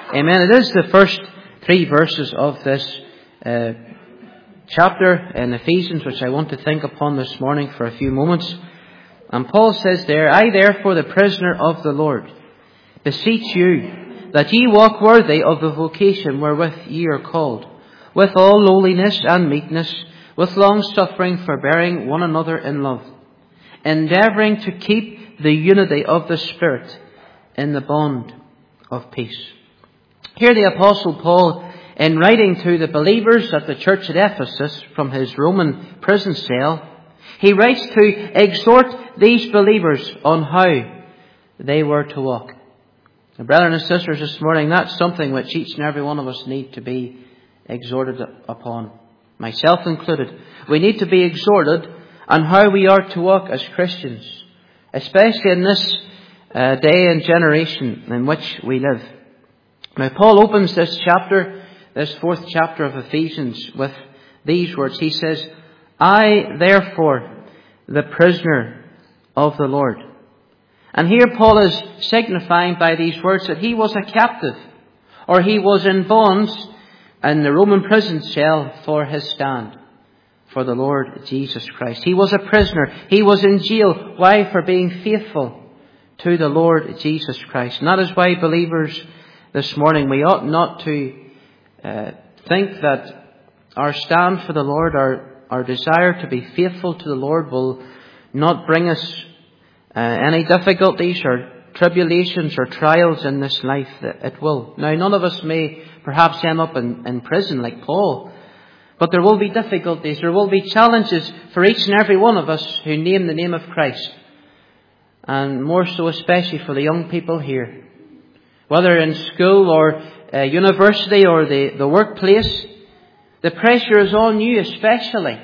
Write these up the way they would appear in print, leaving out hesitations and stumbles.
Amen. It is the first 3 verses of this chapter in Ephesians, which I want to think upon this morning for a few moments. And Paul says there, I therefore, the prisoner of the Lord, beseech you, that ye walk worthy of the vocation wherewith ye are called, with all lowliness and meekness, with long suffering, forbearing one another in love, endeavouring to keep the unity of the Spirit in the bond of peace. Here the Apostle Paul, in writing to the believers at the church at Ephesus from his Roman prison cell, he writes to exhort these believers on how they were to walk. Now, brethren and sisters, this morning, that's something which each and every one of us need to be exhorted upon, myself included. We need to be exhorted on how we are to walk as Christians, especially in this day and generation in which we live. Now, Paul opens this chapter, this 4th chapter of Ephesians, with these words. He says, I, therefore, the prisoner of the Lord. And here Paul is signifying by these words that he was a captive, or he was in bonds in the Roman prison cell for his stand, for the Lord Jesus Christ. He was a prisoner. He was in jail. Why? For being faithful to the Lord Jesus Christ. And that is why, believers, this morning we ought not to think that our stand for the Lord, our desire to be faithful to the Lord, will not bring us any difficulties or tribulations or trials in this life. It will. Now, none of us may perhaps end up in prison like Paul, but there will be difficulties, there will be challenges for each and every one of us who name the name of Christ. And more so especially for the young people here. Whether in school or university or the workplace, the pressure is on you especially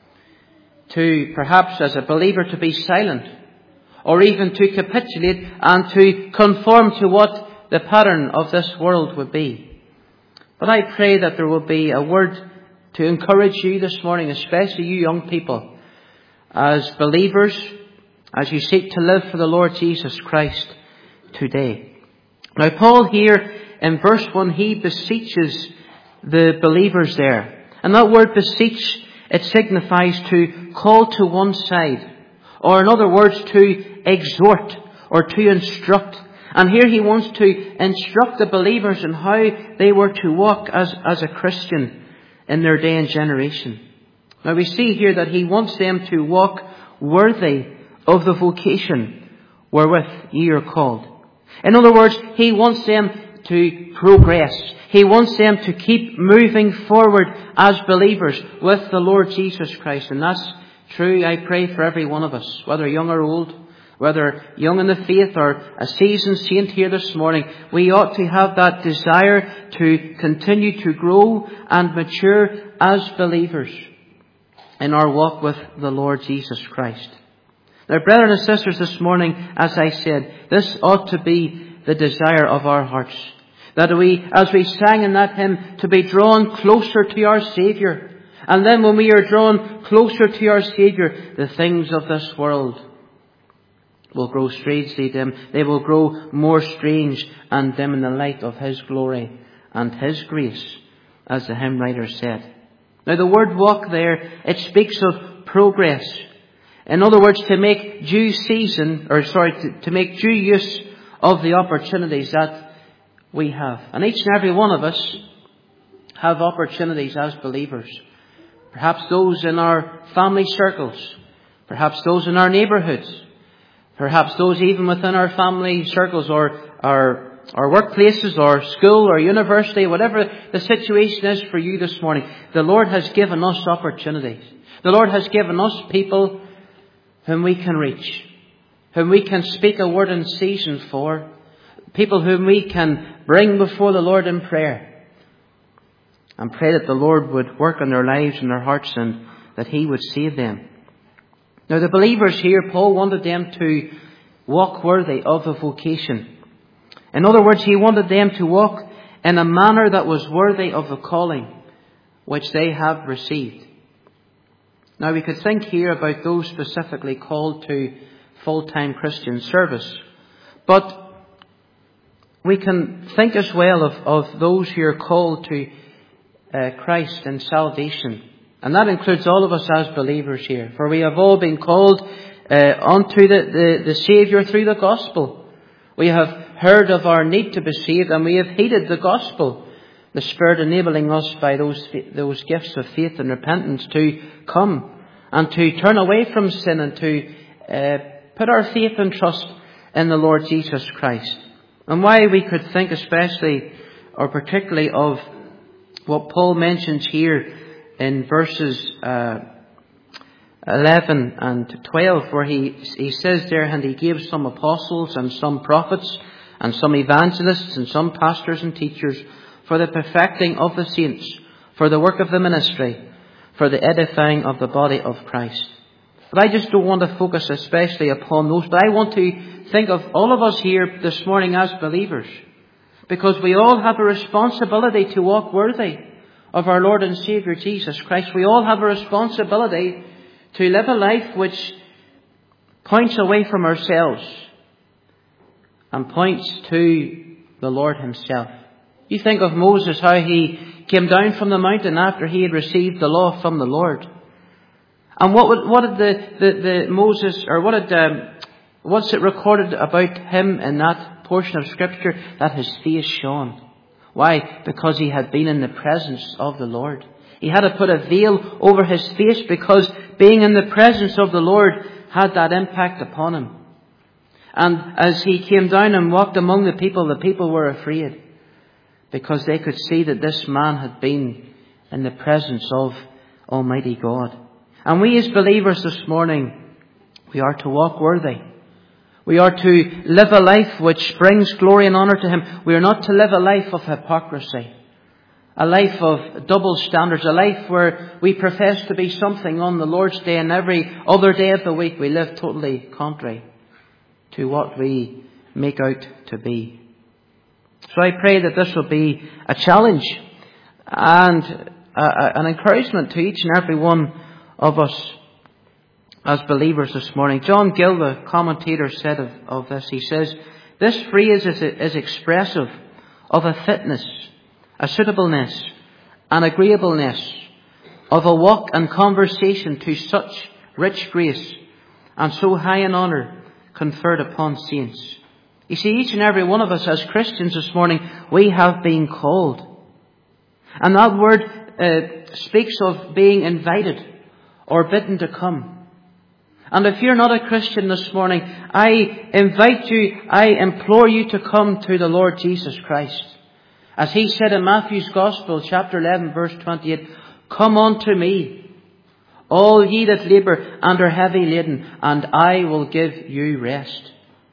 to perhaps as a believer to be silent, or even to capitulate and to conform to what the pattern of this world would be. But I pray that there will be a word to encourage you this morning, especially you young people, as believers, as you seek to live for the Lord Jesus Christ today. Now, Paul here in verse 1, he beseeches the believers there. And that word beseech, it signifies to call to one side, or in other words, to exhort or to instruct. And here he wants to instruct the believers in how they were to walk as a Christian in their day and generation. Now, we see here that he wants them to walk worthy of the vocation wherewith ye are called. In other words, he wants them to progress. He wants them to keep moving forward as believers with the Lord Jesus Christ. And that's true, I pray, for every one of us, whether young or old, whether young in the faith or a seasoned saint here this morning. We ought to have that desire to continue to grow and mature as believers in our walk with the Lord Jesus Christ. Now, brethren and sisters, this morning, as I said, this ought to be the desire of our hearts. That we, as we sang in that hymn, to be drawn closer to our Saviour. And then when we are drawn closer to our Saviour, the things of this world will grow strangely dim. They will grow more strange and dim in the light of His glory and His grace, as the hymn writer said. Now, the word walk there, it speaks of progress. In other words, to make due to make due use of the opportunities that we have. And each and every one of us have opportunities as believers. Perhaps those in our family circles. Perhaps those in our neighbourhoods. Perhaps those even within our family circles or our workplaces or school or university, whatever the situation is for you this morning. The Lord has given us opportunities. The Lord has given us people whom we can reach, whom we can speak a word in season for, people whom we can bring before the Lord in prayer, and pray that the Lord would work on their lives and their hearts and that He would save them. Now, the believers here, Paul wanted them to walk worthy of the vocation. In other words, he wanted them to walk in a manner that was worthy of the calling which they have received. Now, we could think here about those specifically called to full-time Christian service. But we can think as well of those who are called to Christ and salvation. And that includes all of us as believers here. For we have all been called unto the Saviour through the gospel. We have heard of our need to be saved, and we have heeded the gospel. The Spirit enabling us by those gifts of faith and repentance to come and to turn away from sin and to put our faith and trust in the Lord Jesus Christ. And why we could think especially or particularly of what Paul mentions here in verses 11 and 12, where he says there, and he gave some apostles and some prophets and some evangelists and some pastors and teachers for the perfecting of the saints, for the work of the ministry, for the edifying of the body of Christ. But I just don't want to focus especially upon those, but I want to think of all of us here this morning as believers, because we all have a responsibility to walk worthy of our Lord and Saviour Jesus Christ. We all have a responsibility to live a life which points away from ourselves and points to the Lord Himself. You think of Moses, how he came down from the mountain after he had received the law from the Lord. And what's it recorded about him in that portion of Scripture? That his face shone. Why? Because he had been in the presence of the Lord. He had to put a veil over his face because being in the presence of the Lord had that impact upon him. And as he came down and walked among the people were afraid, because they could see that this man had been in the presence of Almighty God. And we as believers this morning, we are to walk worthy. We are to live a life which brings glory and honour to Him. We are not to live a life of hypocrisy, a life of double standards, a life where we profess to be something on the Lord's Day and every other day of the week we live totally contrary to what we make out to be. So I pray that this will be a challenge and an encouragement to each and every one of us as believers this morning. John Gill, the commentator, said of this, he says, this phrase is expressive of a fitness, a suitableness, an agreeableness of a walk and conversation to such rich grace and so high an honour conferred upon saints. You see, each and every one of us as Christians this morning, we have been called. And that word speaks of being invited or bidden to come. And if you're not a Christian this morning, I invite you, I implore you to come to the Lord Jesus Christ. As He said in Matthew's Gospel, chapter 11, verse 28, come unto me, all ye that labour and are heavy laden, and I will give you rest.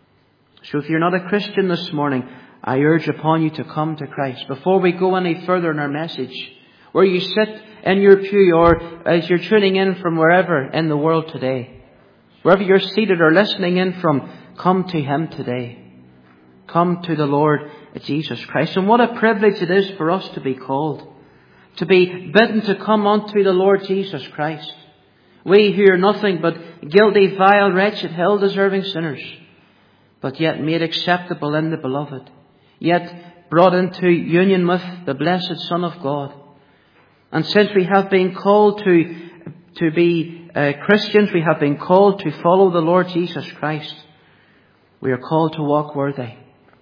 So if you're not a Christian this morning, I urge upon you to come to Christ. Before we go any further in our message, where you sit in your pew or as you're tuning in from wherever in the world today, wherever you're seated or listening in from, come to Him today. Come to the Lord Jesus Christ. And what a privilege it is for us to be called, to be bidden to come unto the Lord Jesus Christ. We who are nothing but guilty, vile, wretched, hell-deserving sinners, but yet made acceptable in the Beloved, yet brought into union with the blessed Son of God. And since we have been called to be Christians, we have been called to follow the Lord Jesus Christ. We are called to walk worthy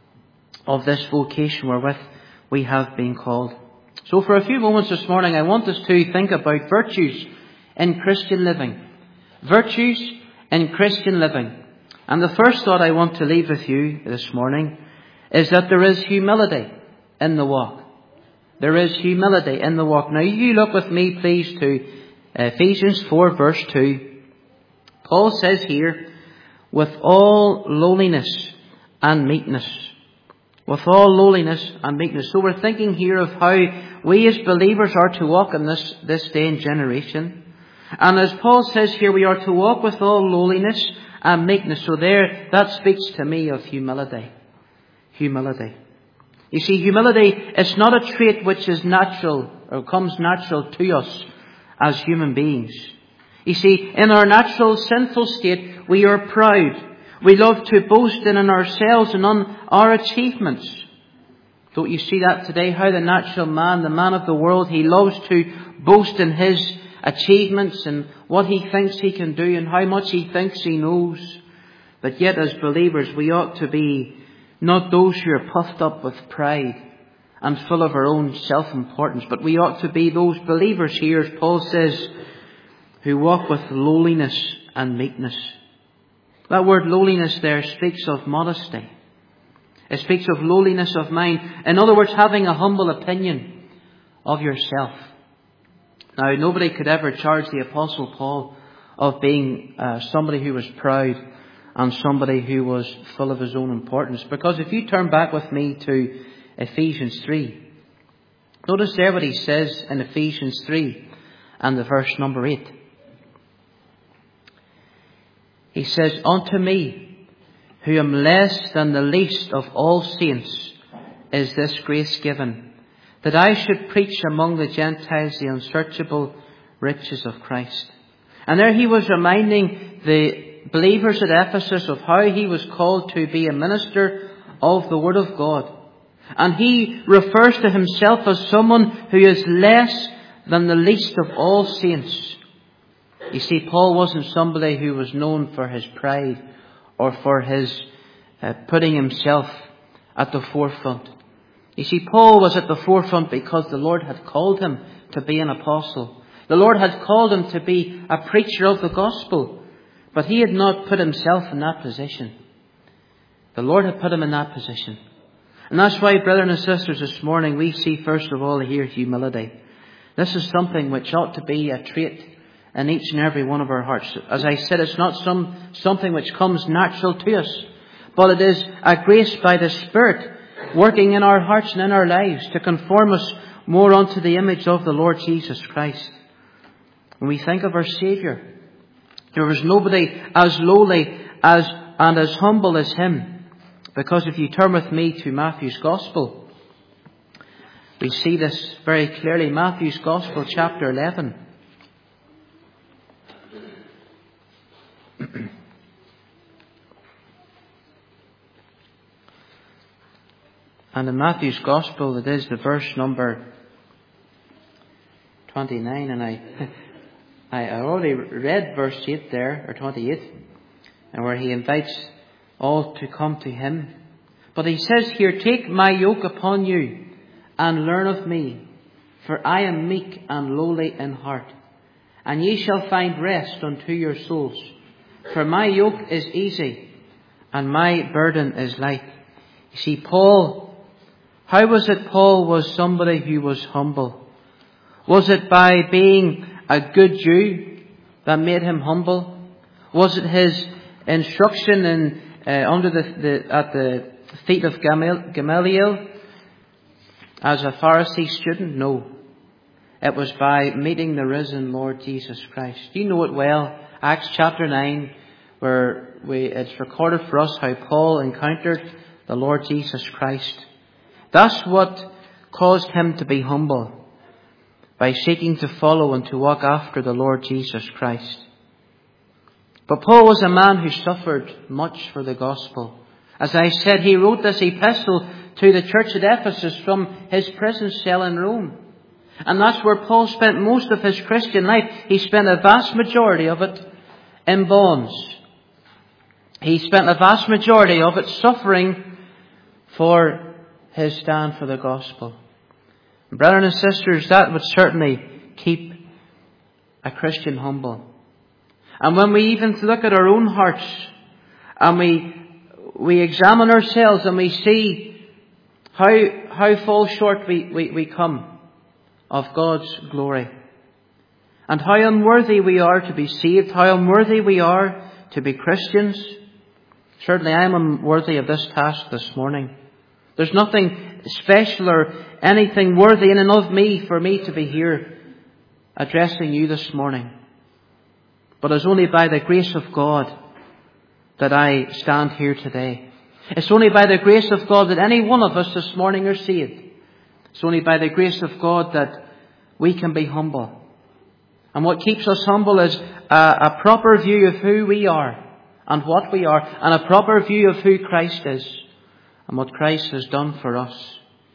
of this vocation wherewith we have been called. So for a few moments this morning, I want us to think about virtues in Christian living. Virtues in Christian living. And the first thought I want to leave with you this morning is that there is humility in the walk. There is humility in the walk. Now you look with me please to Ephesians 4 verse 2. Paul says here, with all lowliness and meekness. With all lowliness and meekness. So we're thinking here of how we as believers are to walk in this day and generation. And as Paul says here, we are to walk with all lowliness and meekness. So there, that speaks to me of humility. Humility. You see, humility is not a trait which is natural or comes natural to us as human beings. You see, in our natural sinful state, we are proud. We love to boast in ourselves and on our achievements. Don't you see that today? How the natural man, the man of the world, he loves to boast in his achievements and what he thinks he can do and how much he thinks he knows. But yet as believers we ought to be not those who are puffed up with pride and full of our own self-importance, but we ought to be those believers here, as Paul says, who walk with lowliness and meekness. That word lowliness there speaks of modesty. It speaks of lowliness of mind. In other words, having a humble opinion of yourself. Now, nobody could ever charge the Apostle Paul of being somebody who was proud and somebody who was full of his own importance. Because if you turn back with me to Ephesians 3, notice there what he says in Ephesians 3 and the verse number 8. He says, "Unto me, who am less than the least of all saints, is this grace given, that I should preach among the Gentiles the unsearchable riches of Christ." And there he was reminding the believers at Ephesus of how he was called to be a minister of the Word of God. And he refers to himself as someone who is less than the least of all saints. You see, Paul wasn't somebody who was known for his pride or for his putting himself at the forefront. You see, Paul was at the forefront because the Lord had called him to be an apostle. The Lord had called him to be a preacher of the gospel. But he had not put himself in that position. The Lord had put him in that position. And that's why, brethren and sisters, this morning we see first of all here humility. This is something which ought to be a trait in each and every one of our hearts. As I said, it's not something which comes natural to us, but it is a grace by the Spirit working in our hearts and in our lives to conform us more unto the image of the Lord Jesus Christ. When we think of our Saviour, there was nobody as lowly and as humble as him. Because if you turn with me to Matthew's Gospel, we see this very clearly. Matthew's Gospel, chapter 11. And in Matthew's Gospel, it is the verse number 29, and I already read verse 8 there, or 28, and where he invites all to come to him. But he says here, "Take my yoke upon you, and learn of me, for I am meek and lowly in heart, and ye shall find rest unto your souls. For my yoke is easy, and my burden is light." You see, Paul, how was it Paul was somebody who was humble? Was it by being a good Jew that made him humble? Was it his instruction at the feet of Gamaliel as a Pharisee student? No. It was by meeting the risen Lord Jesus Christ. You know it well. Acts chapter 9, where it's recorded for us how Paul encountered the Lord Jesus Christ. That's what caused him to be humble, by seeking to follow and to walk after the Lord Jesus Christ. But Paul was a man who suffered much for the gospel. As I said, he wrote this epistle to the church at Ephesus from his prison cell in Rome. And that's where Paul spent most of his Christian life. He spent a vast majority of it in bonds. He spent a vast majority of it suffering for his stand for the gospel. Brothers and sisters, that would certainly keep a Christian humble. And when we even look at our own hearts and we examine ourselves and we see how fall short we come of God's glory, and how unworthy we are to be saved, how unworthy we are to be Christians. Certainly I am unworthy of this task this morning. There's nothing special or anything worthy in and of me for me to be here addressing you this morning. But it's only by the grace of God that I stand here today. It's only by the grace of God that any one of us this morning are saved. It's only by the grace of God that we can be humble. And what keeps us humble is a proper view of who we are and what we are, and a proper view of who Christ is and what Christ has done for us.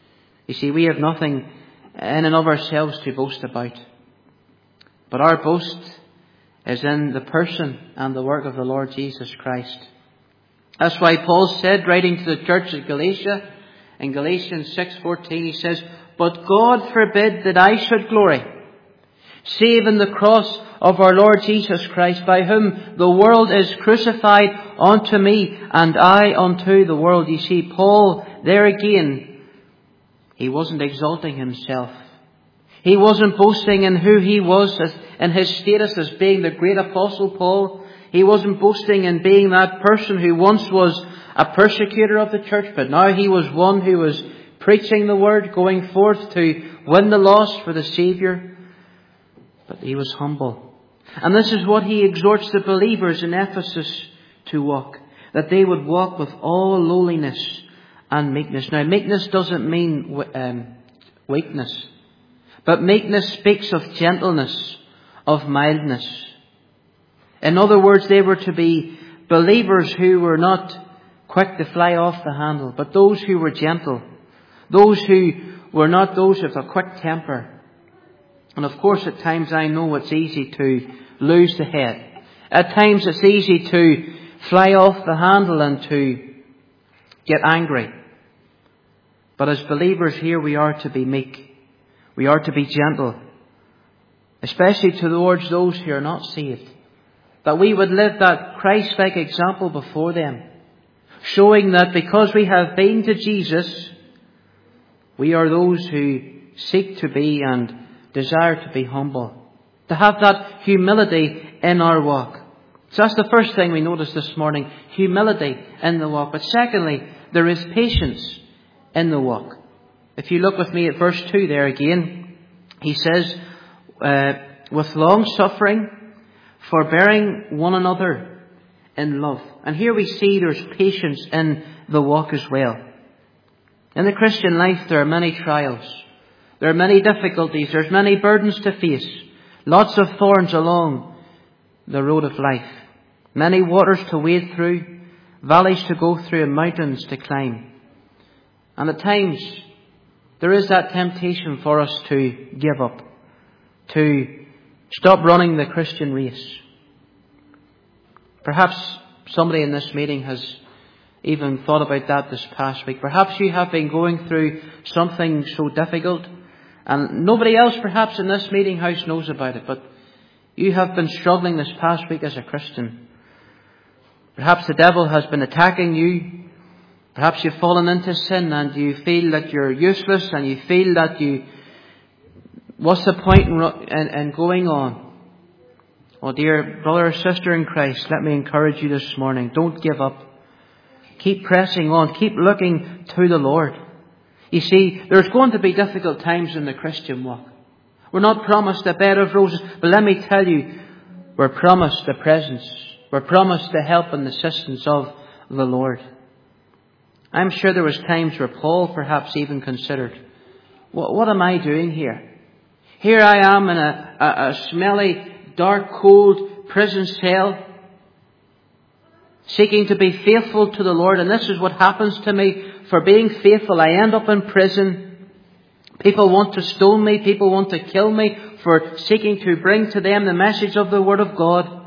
You see, we have nothing in and of ourselves to boast about. But our boast is in the person and the work of the Lord Jesus Christ. That's why Paul said, writing to the church at Galatia, in Galatians 6:14, he says, "But God forbid that I should glory, save in the cross of our Lord Jesus Christ, by whom the world is crucified unto me, and I unto the world." You see, Paul, there again, he wasn't exalting himself. He wasn't boasting in who he was, in his status as being the great apostle Paul. He wasn't boasting in being that person who once was a persecutor of the church, but now he was one who was preaching the word, going forth to win the lost for the Saviour. But he was humble. And this is what he exhorts the believers in Ephesus to walk, that they would walk with all lowliness and meekness. Now, meekness doesn't mean weakness, but meekness speaks of gentleness, of mildness. In other words, they were to be believers who were not quick to fly off the handle, but those who were gentle. Those who were not those with a quick temper. And of course, at times I know it's easy to lose the head. At times it's easy to fly off the handle and to get angry. But as believers here, we are to be meek. We are to be gentle. Especially towards those who are not saved. That we would live that Christ-like example before them, showing that because we have been to Jesus, we are those who seek to be and desire to be humble. To have that humility in our walk. So that's the first thing we notice this morning, humility in the walk. But secondly, there is patience in the walk. If you look with me at verse 2 there again, he says, with long suffering, forbearing one another in love. And here we see there's patience in the walk as well. In the Christian life there are many trials. There are many difficulties. There's many burdens to face. Lots of thorns along the road of life. Many waters to wade through. Valleys to go through and mountains to climb. And at times there is that temptation for us to give up. To stop running the Christian race. Perhaps somebody in this meeting has even thought about that this past week. Perhaps you have been going through something so difficult and nobody else perhaps in this meeting house knows about it, but you have been struggling this past week as a Christian. Perhaps the devil has been attacking you. Perhaps you've fallen into sin and you feel that you're useless and you feel that what's the point in going on? Oh, dear brother or sister in Christ, let me encourage you this morning. Don't give up. Keep pressing on. Keep looking to the Lord. You see, there's going to be difficult times in the Christian walk. We're not promised a bed of roses, but let me tell you, we're promised the presence. We're promised the help and assistance of the Lord. I'm sure there was times where Paul perhaps even considered, what am I doing here? Here I am in a smelly, dark, cold prison cell, seeking to be faithful to the Lord. And this is what happens to me. For being faithful, I end up in prison. People want to stone me. People want to kill me for seeking to bring to them the message of the Word of God.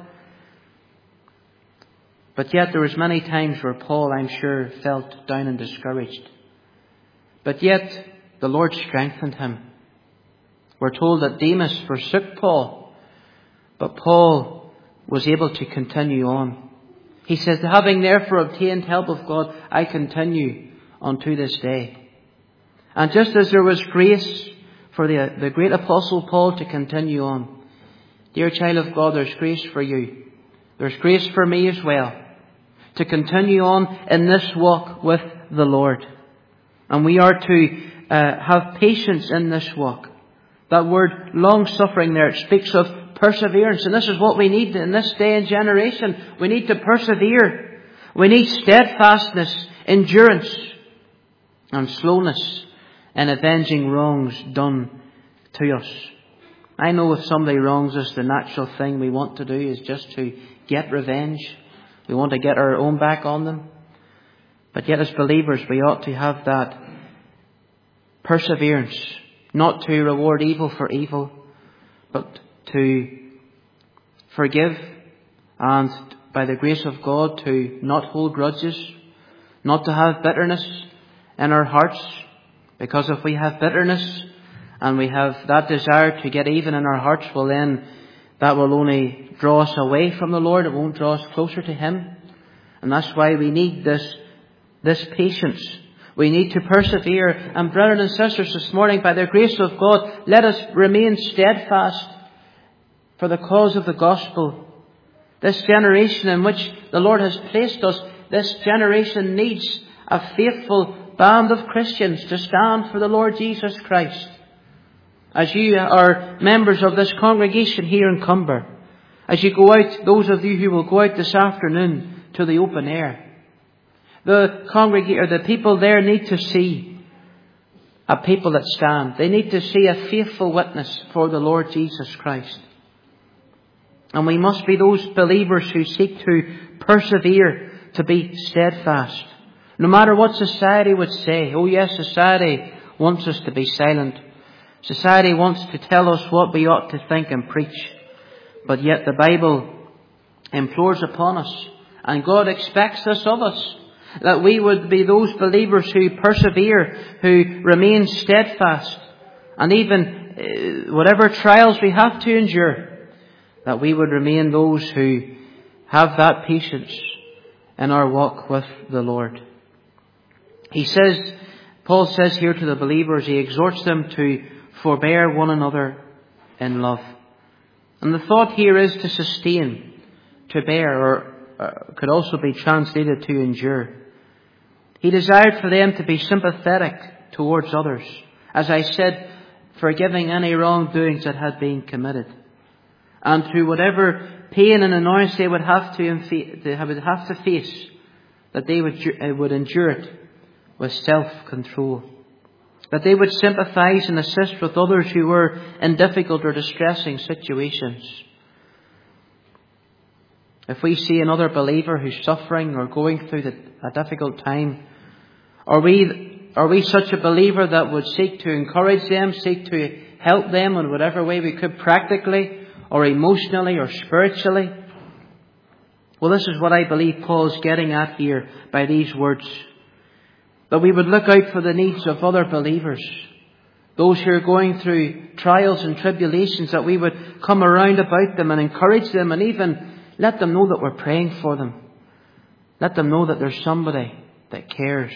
But yet there was many times where Paul, I'm sure, felt down and discouraged. But yet the Lord strengthened him. We're told that Demas forsook Paul, but Paul was able to continue on. He says, having therefore obtained help of God, I continue unto this day. And just as there was grace for the great apostle Paul to continue on, dear child of God, there's grace for you. There's grace for me as well to continue on in this walk with the Lord. And we are to have patience in this walk. That word long-suffering there, it speaks of perseverance. And this is what we need in this day and generation. We need to persevere. We need steadfastness, endurance, and slowness in avenging wrongs done to us. I know if somebody wrongs us, the natural thing we want to do is just to get revenge. We want to get our own back on them. But yet as believers, we ought to have that perseverance, not to reward evil for evil, but to forgive, and by the grace of God to not hold grudges, not to have bitterness in our hearts, because if we have bitterness and we have that desire to get even in our hearts, well then that will only draw us away from the Lord. It won't draw us closer to Him. And that's why we need this patience. We need to persevere. And brothers and sisters, this morning, by the grace of God, let us remain steadfast for the cause of the gospel. This generation in which the Lord has placed us, this generation needs a faithful band of Christians to stand for the Lord Jesus Christ. As you are members of this congregation here in Cumber, as you go out, those of you who will go out this afternoon to the open air, the people there need to see a people that stand. They need to see a faithful witness for the Lord Jesus Christ. And we must be those believers who seek to persevere, to be steadfast. No matter what society would say. Oh yes, society wants us to be silent. Society wants to tell us what we ought to think and preach. But yet the Bible implores upon us, and God expects this of us, that we would be those believers who persevere, who remain steadfast, and even whatever trials we have to endure, that we would remain those who have that patience in our walk with the Lord. Paul says here to the believers, he exhorts them to forbear one another in love. And the thought here is to sustain, to bear, or could also be translated to endure. He desired for them to be sympathetic towards others. As I said, forgiving any wrongdoings that had been committed. And through whatever pain and annoyance they would have to face, that they would endure it with self-control. That they would sympathize and assist with others who were in difficult or distressing situations. If we see another believer who's suffering or going through a difficult time, are we such a believer that would seek to encourage them, seek to help them in whatever way we could, practically or emotionally or spiritually? Well, this is what I believe Paul's getting at here by these words. That we would look out for the needs of other believers, those who are going through trials and tribulations, that we would come around about them and encourage them, and even let them know that we're praying for them. Let them know that there's somebody that cares.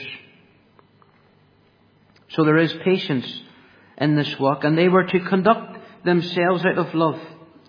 So there is patience in this walk, and they were to conduct themselves out of love.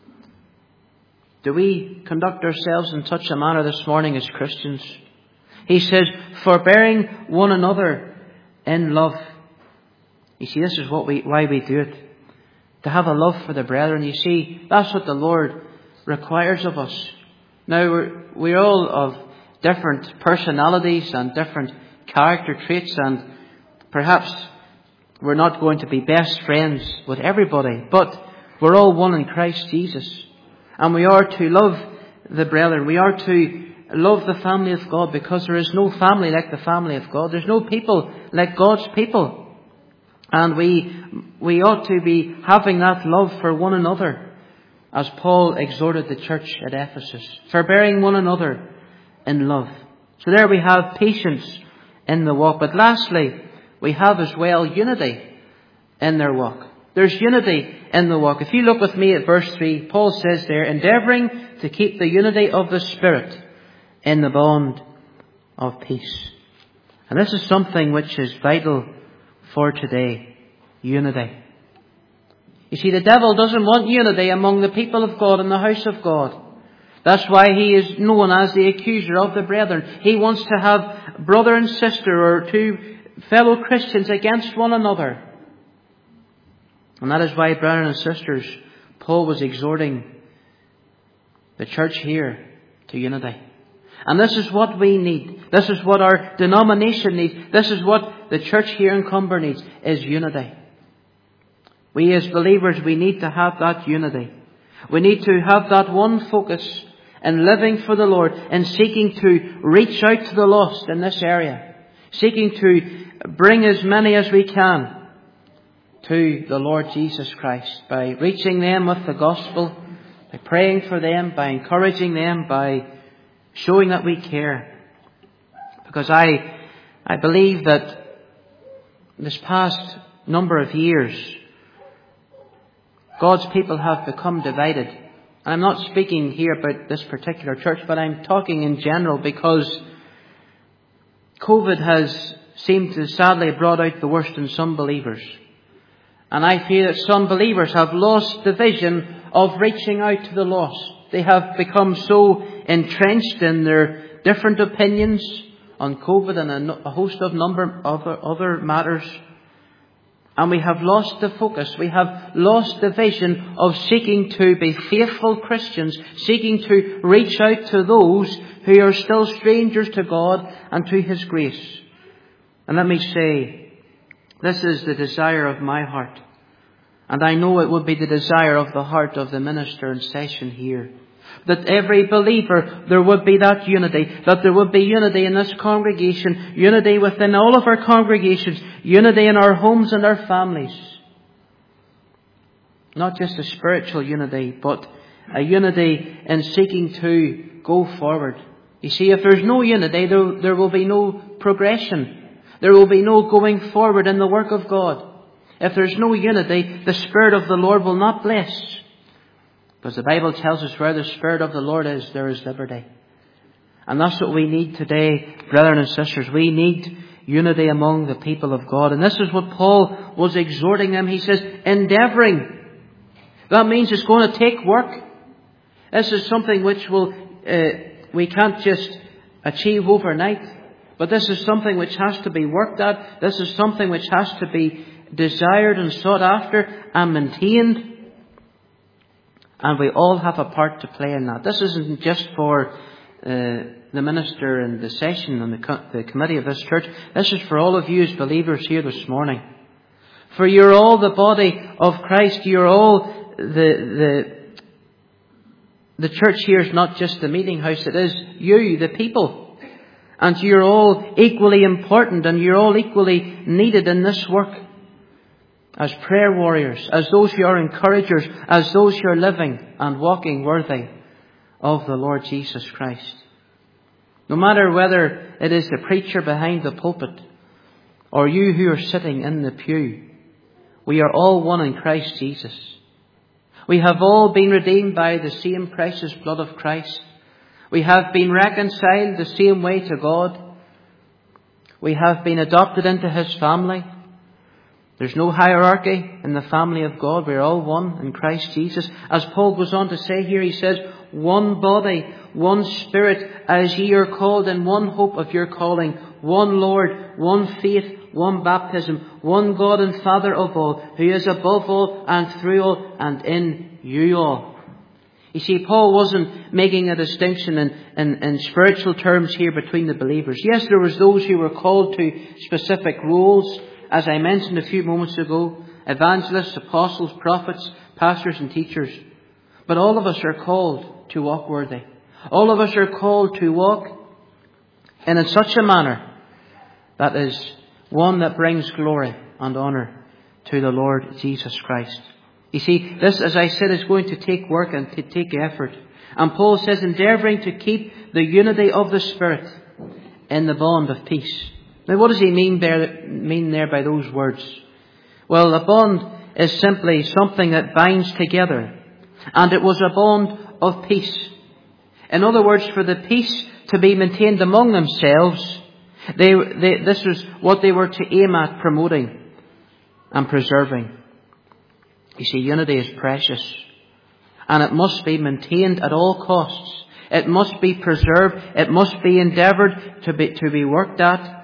Do we conduct ourselves in such a manner this morning as Christians? He says, forbearing one another in love. You see, this is why we do it. To have a love for the brethren. You see, that's what the Lord requires of us. Now, we're all of different personalities and different character traits, and perhaps we're not going to be best friends with everybody, but we're all one in Christ Jesus. And we are to love the brethren. We are to love the family of God, because there is no family like the family of God. There's no people like God's people. And we ought to be having that love for one another, as Paul exhorted the church at Ephesus. Forbearing one another in love. So there we have patience in the walk. But lastly, we have as well unity in their walk. There's unity in the walk. If you look with me at verse 3, Paul says there, endeavouring to keep the unity of the Spirit in the bond of peace. And this is something which is vital for today. Unity. You see, the devil doesn't want unity among the people of God in the house of God. That's why he is known as the accuser of the brethren. He wants to have brother and sister, or two fellow Christians, against one another. And that is why, brothers and sisters, Paul was exhorting the church here to unity. And this is what we need. This is what our denomination needs. This is what the church here in Cumber needs, is unity. We as believers, we need to have that unity. We need to have that one focus in living for the Lord and seeking to reach out to the lost in this area. Seeking to bring as many as we can to the Lord Jesus Christ by reaching them with the gospel, by praying for them, by encouraging them, by showing that we care. Because I believe that this past number of years, God's people have become divided. And I'm not speaking here about this particular church, but I'm talking in general because COVID has seemed to sadly have brought out the worst in some believers. And I fear that some believers have lost the vision of reaching out to the lost. They have become so entrenched in their different opinions on COVID and a host of other matters. And we have lost the focus. We have lost the vision of seeking to be faithful Christians, seeking to reach out to those who are still strangers to God and to His grace. And let me say, this is the desire of my heart. And I know it would be the desire of the heart of the minister in session here. That every believer, there would be that unity. That there would be unity in this congregation. Unity within all of our congregations. Unity in our homes and our families. Not just a spiritual unity, but a unity in seeking to go forward. You see, if there's no unity, there will be no progression. There will be no going forward in the work of God. If there's no unity, the Spirit of the Lord will not bless. Because the Bible tells us where the Spirit of the Lord is, there is liberty. And that's what we need today, brethren and sisters. We need unity among the people of God. And this is what Paul was exhorting them. He says, endeavouring. That means it's going to take work. This is something which we can't just achieve overnight. But this is something which has to be worked at. This is something which has to be desired and sought after and maintained. And we all have a part to play in that. This isn't just for the minister and the session and the committee of this church. This is for all of you as believers here this morning. For you're all the body of Christ. You're all the church here is not just the meeting house. It is you, the people. And you're all equally important and you're all equally needed in this work. As prayer warriors, as those who are encouragers, as those who are living and walking worthy of the Lord Jesus Christ. No matter whether it is the preacher behind the pulpit or you who are sitting in the pew, we are all one in Christ Jesus. We have all been redeemed by the same precious blood of Christ. We have been reconciled the same way to God. We have been adopted into His family. There's no hierarchy in the family of God. We're all one in Christ Jesus. As Paul goes on to say here, he says, one body, one Spirit, as ye are called in one hope of your calling, one Lord, one faith, one baptism, one God and Father of all, who is above all and through all and in you all. You see, Paul wasn't making a distinction in spiritual terms here between the believers. Yes, there was those who were called to specific roles, as I mentioned a few moments ago, evangelists, apostles, prophets, pastors and teachers. But all of us are called to walk worthy. All of us are called to walk in such a manner that is one that brings glory and honour to the Lord Jesus Christ. You see, this, as I said, is going to take work and to take effort. And Paul says, endeavouring to keep the unity of the Spirit in the bond of peace. Now, what does he mean there by those words? Well, a bond is simply something that binds together. And it was a bond of peace. In other words, for the peace to be maintained among themselves, this was what they were to aim at promoting and preserving. You see, unity is precious. And it must be maintained at all costs. It must be preserved. It must be endeavoured to be worked at.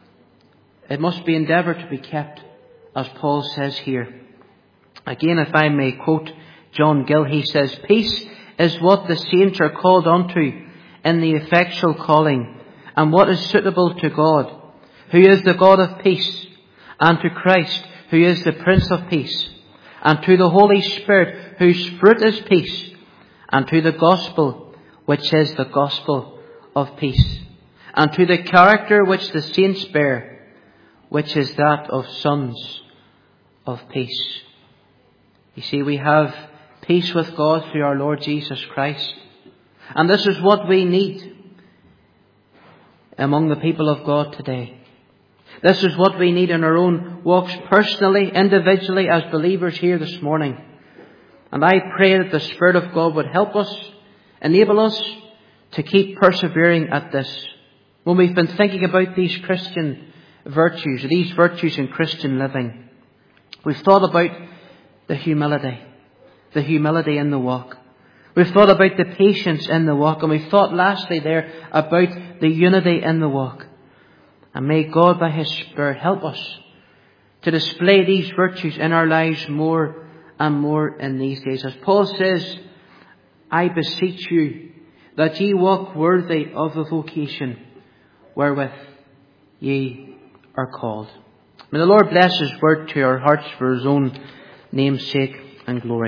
It must be endeavoured to be kept, as Paul says here. Again, if I may quote John Gill, he says, peace is what the saints are called unto in the effectual calling, and what is suitable to God, who is the God of peace, and to Christ, who is the Prince of Peace, and to the Holy Spirit, whose fruit is peace, and to the gospel, which is the gospel of peace, and to the character which the saints bear, which is that of sons of peace. You see, we have peace with God through our Lord Jesus Christ. And this is what we need among the people of God today. This is what we need in our own walks personally, individually, as believers here this morning. And I pray that the Spirit of God would help us, enable us to keep persevering at this. When we've been thinking about these Christian virtues, these virtues in Christian living, we've thought about the humility in the walk. We've thought about the patience in the walk, and we've thought lastly there about the unity in the walk. And may God by His Spirit help us to display these virtues in our lives more and more in these days. As Paul says, I beseech you that ye walk worthy of the vocation wherewith ye are called. May the Lord bless His word to our hearts for His own name's sake and glory.